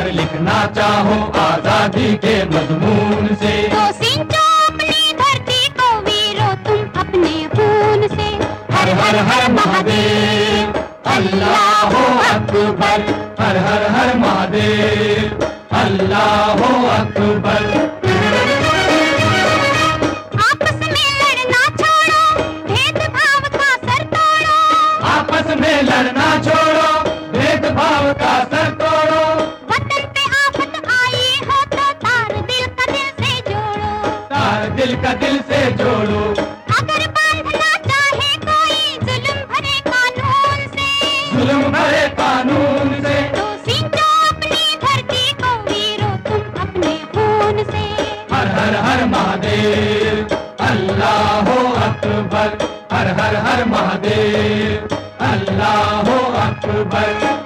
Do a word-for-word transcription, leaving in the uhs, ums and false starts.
अगर लिखना चाहो आजादी के मजमून से, तो सिंचो अपनी धरती को वीरो तुम अपने खून से। हर हर हर महादेव अल्लाह अकबर, हर हर हर महादेव अल्लाह अकबर। आपस में लड़ना छोड़ो, भेदभाव का सर तोड़ो। आपस में लड़ना छोड़ो, भेदभाव का सर तोड़ो। वतन पे आफत आई हो तो तार दिल का दिल से जोड़ो, तार दिल का दिल से जोड़ो। अगर बांधना चाहे कोई जुल्म भरे कानून से, जुल्म भरे कानून से, तो सींचो अपनी धरती को वीरो तुम अपने खून से। हर हर हर महादेव अल्लाह अकबर, हर हर हर महादेव अल्लाह अकबर।